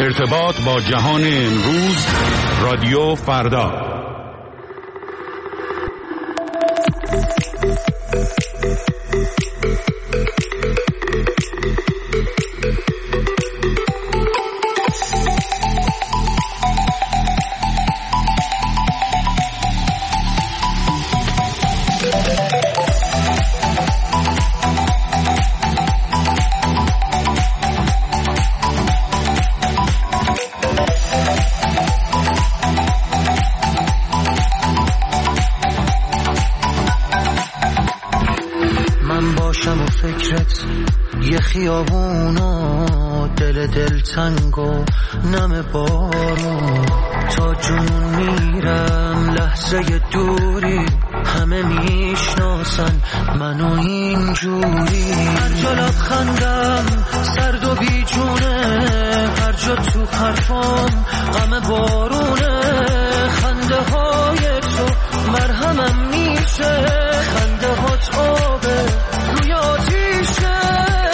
ارتباط با جهان امروز، رادیو فردا. خیابونا دل تنگ و نم بارون، تا جنون میرم لحظه دوری، همه میشناسن منو اینجوری. هر جا لبخندم سرد و بیجونه، هر جا تو حرفام غم بارونه. خنده های تو مرهمم میشه، خنده هات آبه روی آتیشه.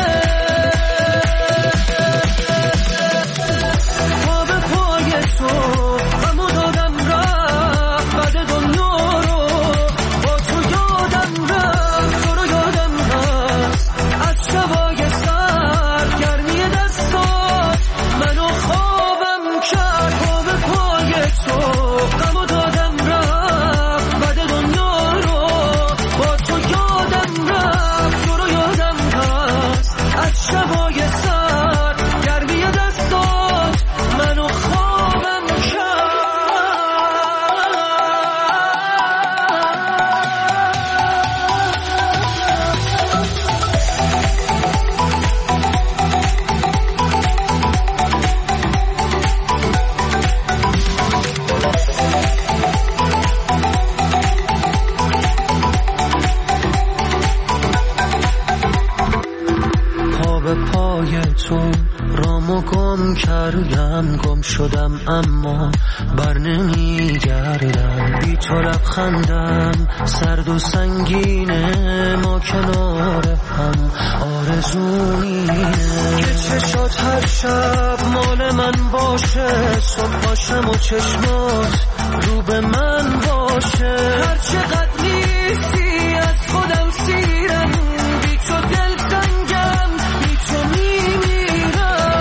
گم شدم اما بر نمیگردم، بی تو لبخندم سرد و سنگینه، ما کنار هم آرزومینه. که چشات هر شب مال من باشه، صبح باشم و چشمات رو به من باشه. هر چقدر نیستی از خودم سیرم، بی تو دل تنگم، بی تو میمیرم.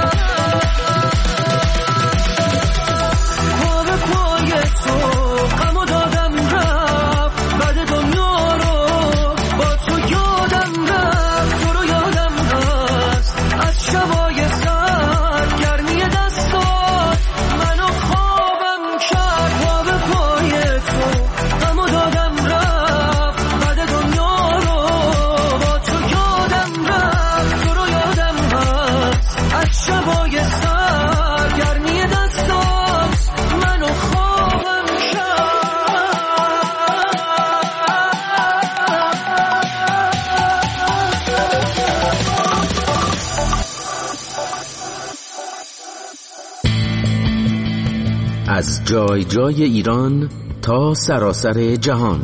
از جای جای ایران تا سراسر جهان،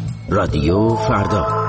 رادیو فردا.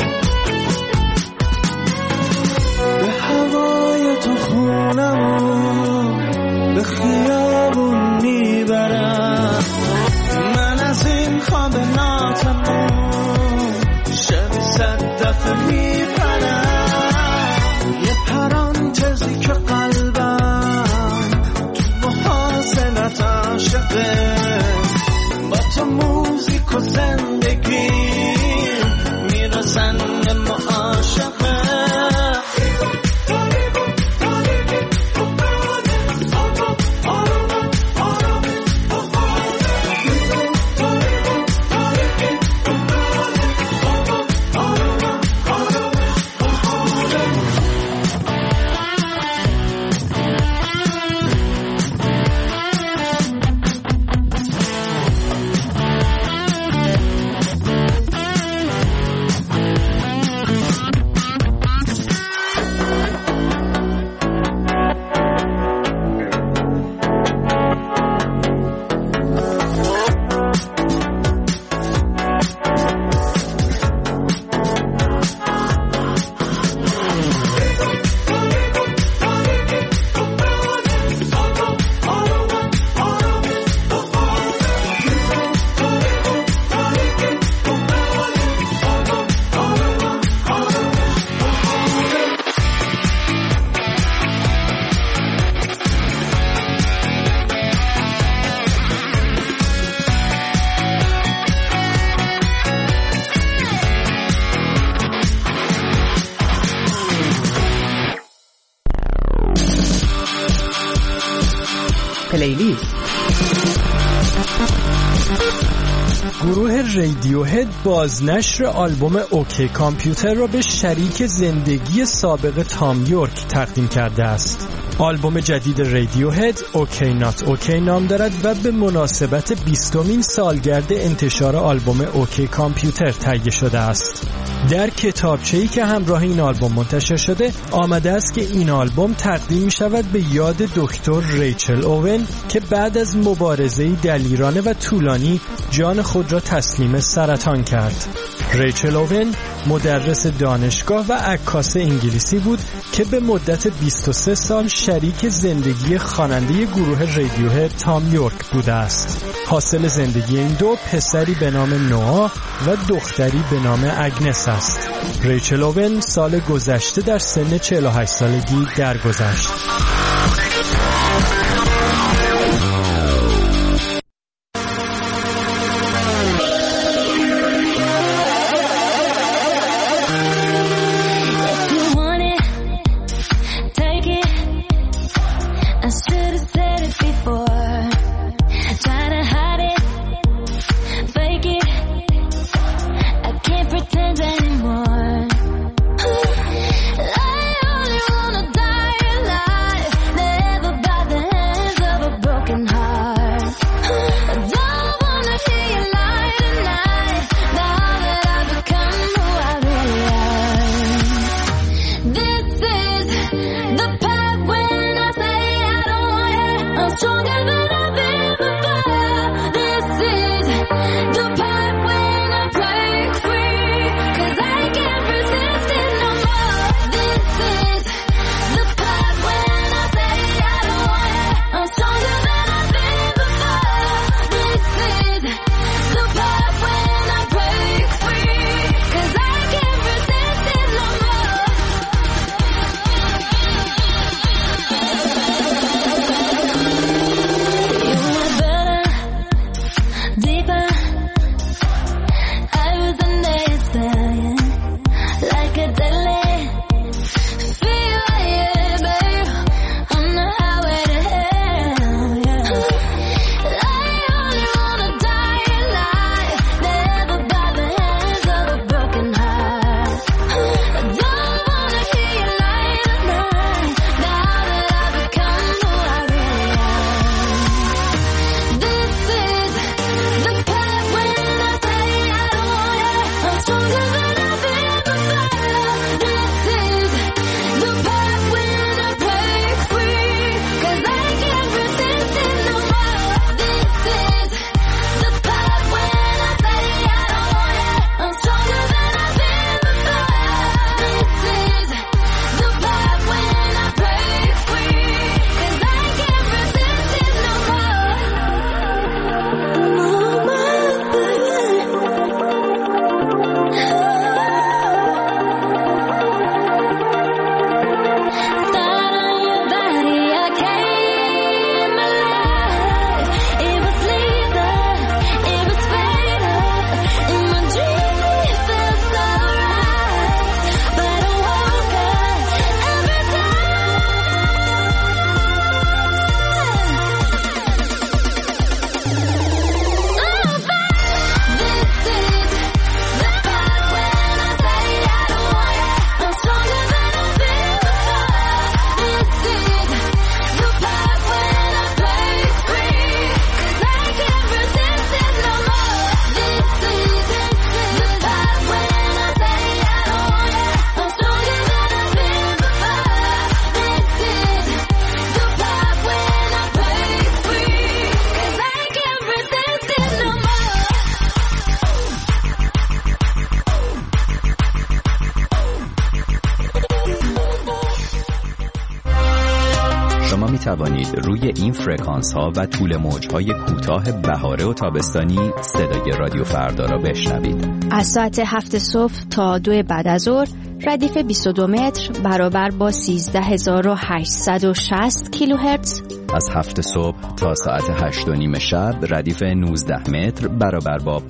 خونمون به خیابون میبرم. من از این خواب ناتمام شب 100 دفعه میپرم. یه پرانتزی که قلبم تو محاصلت عاشقه، با تو موزیک و زندگی میرسن به معاشقه. پلیلیست. گروه رادیوهد بازنشر آلبوم اوکی کامپیوتر را به شریک زندگی سابق تام یورک تقدیم کرده است. آلبوم جدید رادیوهد اوکی نات اوکی نام دارد و به مناسبت 20مین سالگرد انتشار آلبوم اوکی کامپیوتر تهیه شده است. در کتابچه‌ای که همراه این آلبوم منتشر شده آمده است که این آلبوم تقدیم می شود به یاد دکتر ریچل اوون که بعد از مبارزه‌ای دلیرانه و طولانی جان خود را تسلیم سرطان کرد. ریچل اوون مدرس دانشگاه و عکاس انگلیسی بود که به مدت 23 سال شریک زندگی خواننده گروه رادیوهد تام یورک بوده است. حاصل زندگی این دو پسری به نام نوآ و دختری به نام اگنس است. ریچل اوون سال گذشته در سن 48 سالگی درگذشت. شما می توانید روی این فرکانس ها و طول موج های کوتاه بهاره و تابستانی صدای رادیو فردا را بشنوید. از ساعت 7 صبح تا 2 بعد از ظهر ردیف 22 متر برابر با 13860 کیلوهرتز. از 7 صبح تا ساعت 8:30 شب ردیف 19 متر برابر با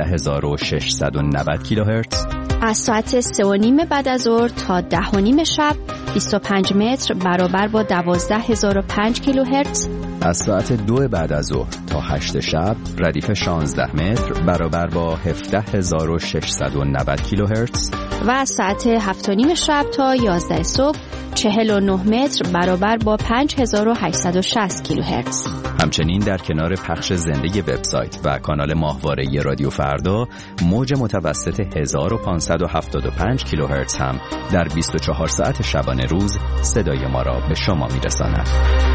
15690 کیلوهرتز. از ساعت 3:30 بعد از ظهر تا 10:30 شب 25 متر برابر با 12005 کیلوهرتز. از ساعت 2 بعد از ظهر تا 8 شب ردیف 16 متر برابر با 17690 کیلوهرتز. و از ساعت 7:30 شب تا 11 صبح 49 متر برابر با 5860 کیلوهرتز. همچنین در کنار پخش زنده وبسایت و کانال ماهواره رادیو فردا، موج متوسط 1575 کیلوهرتز هم در 24 ساعت شبانه روز صدای ما را به شما میرساند.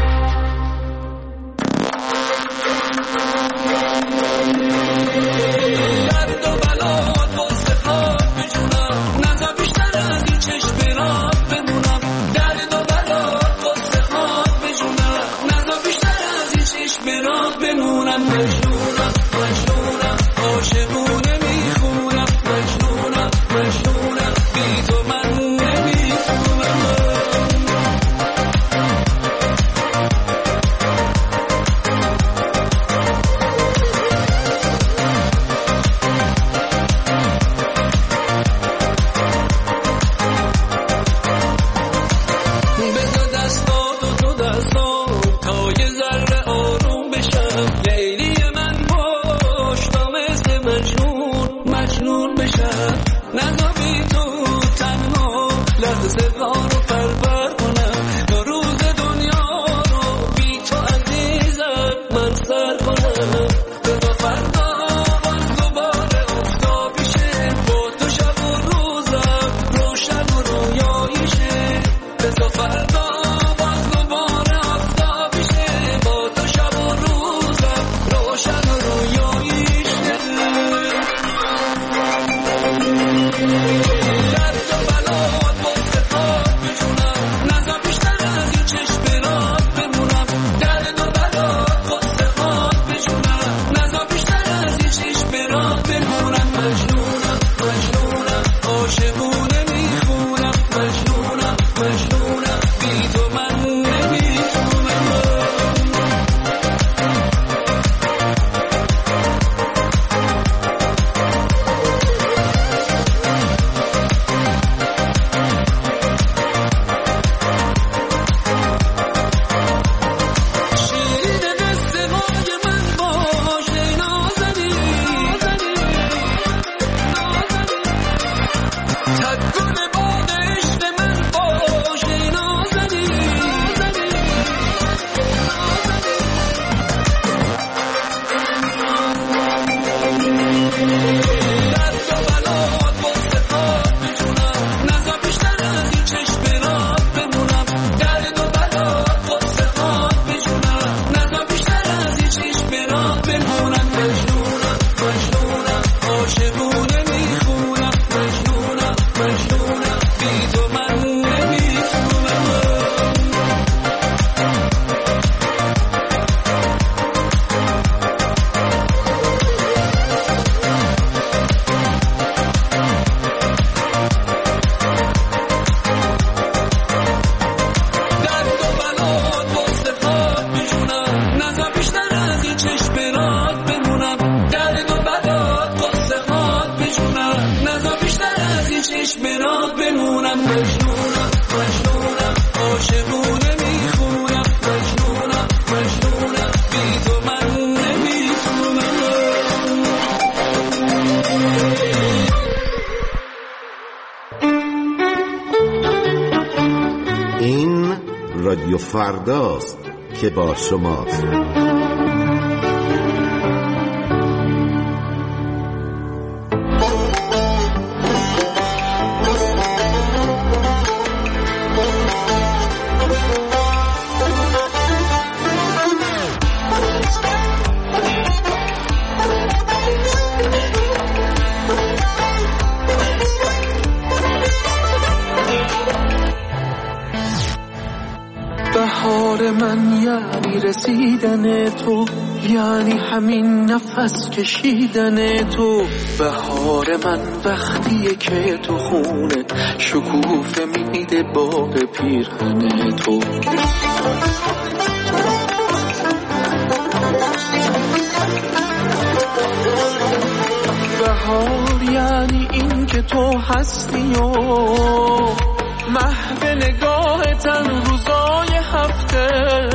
این رادیو فرداست که با شماست. بهار من یعنی رسیدن تو، یعنی همین نفس کشیدن تو. بهار من وقتیه که تو خونه شکوفه میده باغ پیرهن تو. بهار یعنی این که تو هستی و محو نگاهتن روزای هفته،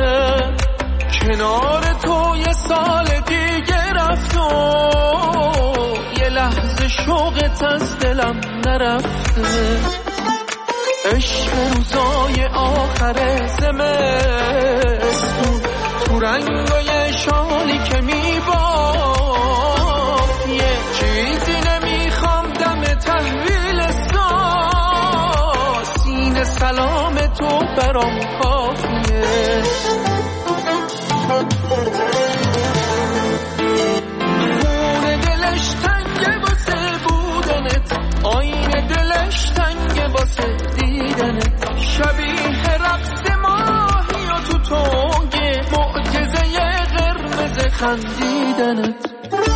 کنار تو یه سال دیگه رفت و یه لحظه شوقت از دلم نرفته. عشق روزای آخر زمستون تو رنگای شالی که میباف، یه چیزی نمیخوام دم تحویل سینه سلام تو برام کافیه. خونه دلش تنگه واسه بودنت، آینه دلش تنگه واسه دیدنت. شبیه رقص ماهی و تو تنگه معجزه قرمز خندیدنت.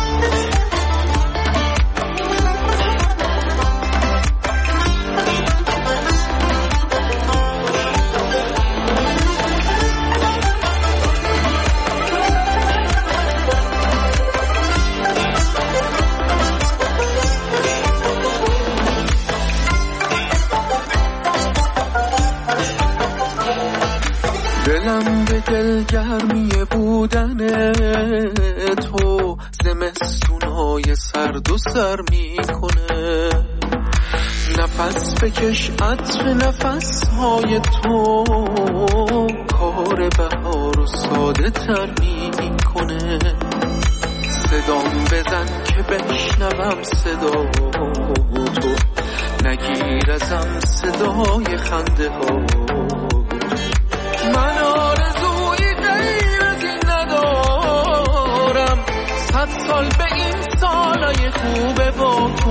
دلم به دلگرمی بودن تو زمستونای سرد و سر میکنه. نفس بکش عطر نفسهای تو کار بهار و ساده تر میکنه. صدام بزن که بشنوم صدا تو، نگیر ازم صدای خنده ها. من آرزوی غیر از این ندارم، 100 سال به این سالای خوبه با تو.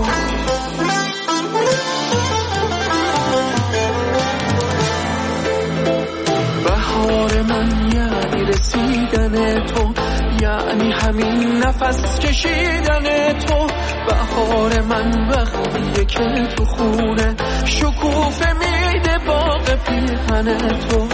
بهار من یعنی رسیدن تو، یعنی همین نفس کشیدن تو. بهار من وقتیه که تو خونه شکوفه میده باغ پیرهن تو.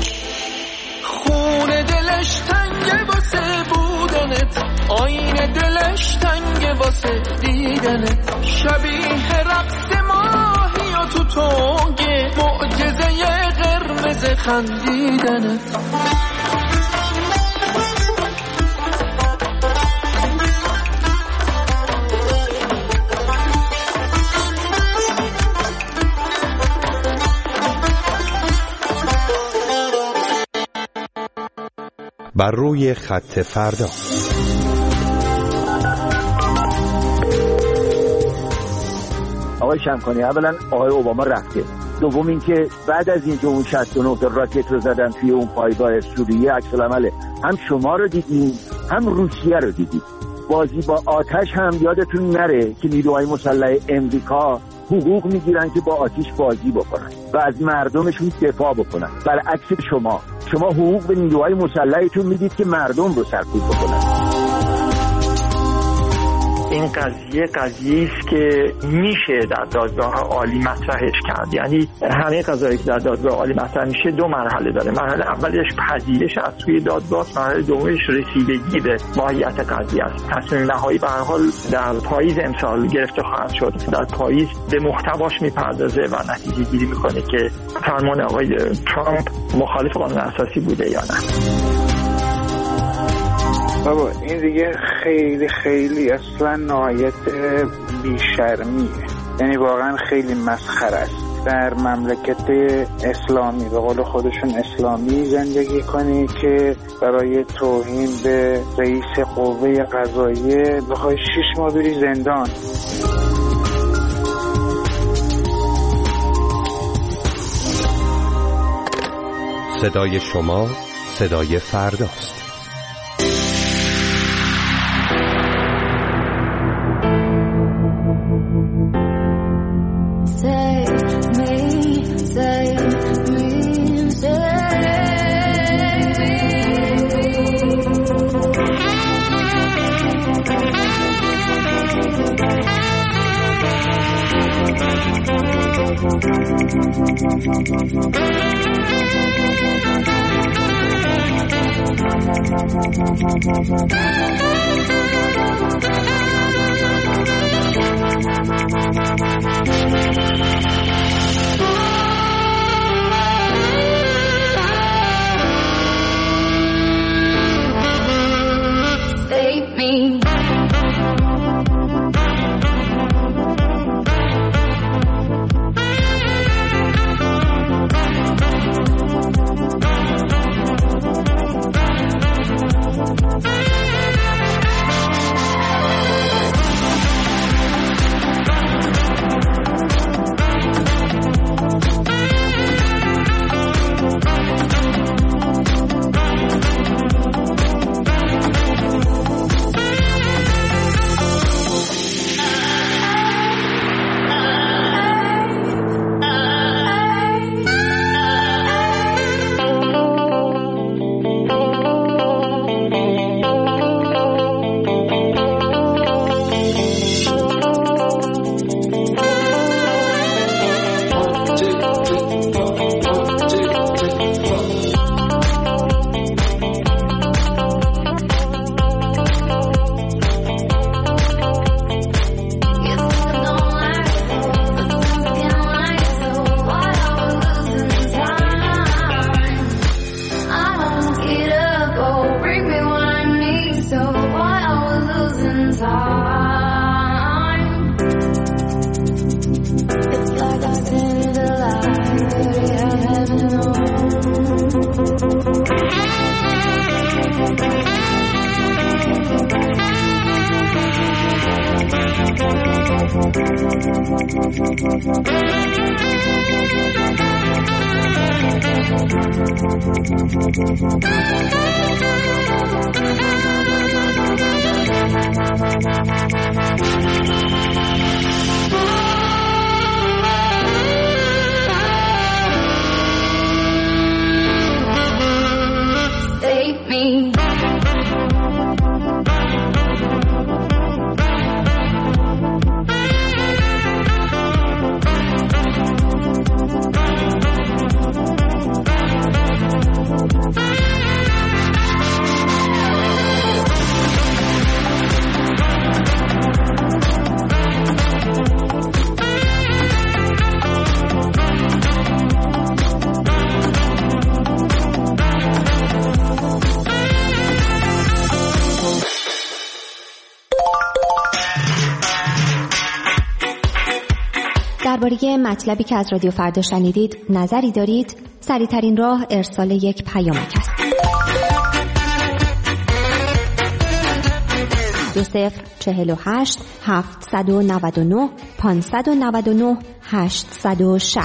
خونه دلش تنگه واسه بودنت، آینه دلش تنگه واسه دیدنت. شبیه رقص ماهی و تو تنگه معجزه قرمز خندیدنت. بر روی خط فردا. آقای شمکانی، اولا آقای اوباما رفته. دوم اینکه بعد از اینکه اون 69 راکت رو زدن توی اون پایگاه سوریه، عکس العمل هم شما رو دیدیم هم روسیه رو دیدیم. بازی با آتش هم یادتون نره که نیروهای مسلح امریکا حقوق میگیرن که با آتش بازی بکنن و از مردمشون دفاع بکنن. برعکس شما حقوق به نیروهای مسلحتون میدید که مردم رو سرکوب بکنن. این قضیه است که میشه در دادگاه عالی مطرحش کرد. یعنی همه قضایی که در دادگاه عالی مطرح میشه 2 مرحله داره. مرحله اولش پذیرش از سوی دادگاه، مرحله دومش رسیدگی به ماهیت قضیه است. تصمیم نهایی به هر حال در پاییز امسال گرفته خواهد شد. در پاییز به محتواش میپردازه و نتیجه گیری میکنه که فرمان آقای ترامپ مخالف قانون اساسی بوده یا نه. بابا این دیگه خیلی اصلا نهایت بیشرمیه. یعنی واقعا خیلی مسخره است در مملکت اسلامی، به قول خودشون اسلامی زندگی کنی که برای توهین به رئیس قوه قضاییه بخوای 6 ماه بری زندان. صدای شما صدای فرداست. Save me, save me, save درباره مطلبی که از رادیو فردا شنیدید نظری دارید؟ سریع‌ترین راه ارسال یک پیامک است. 2048 799 599 860.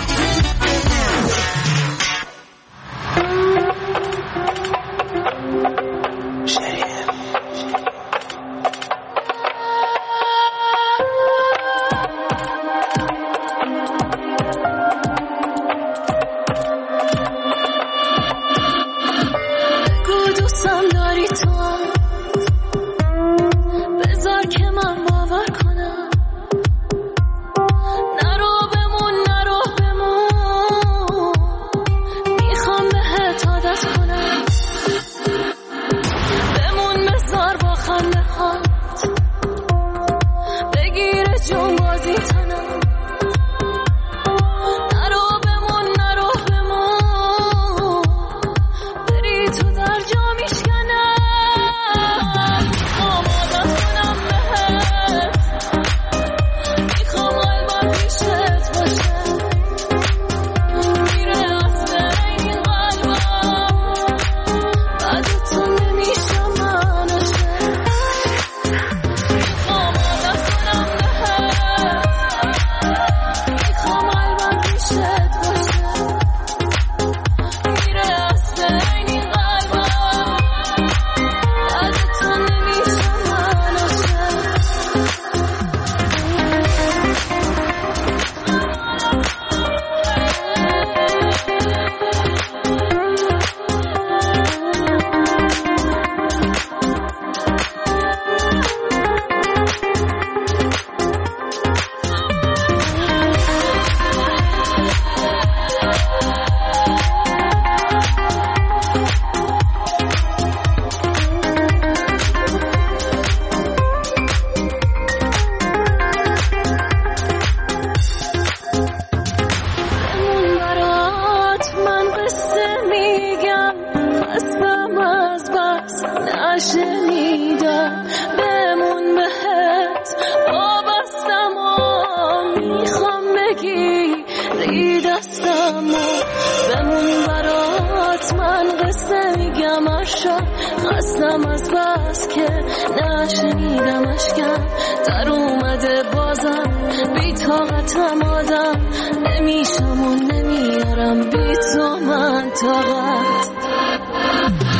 بگم ارشد خستم از بس که نشنیدم اشکم در اومده بازم بی طاقتم آدم نمیشم و نمیارم بی تو من طاقت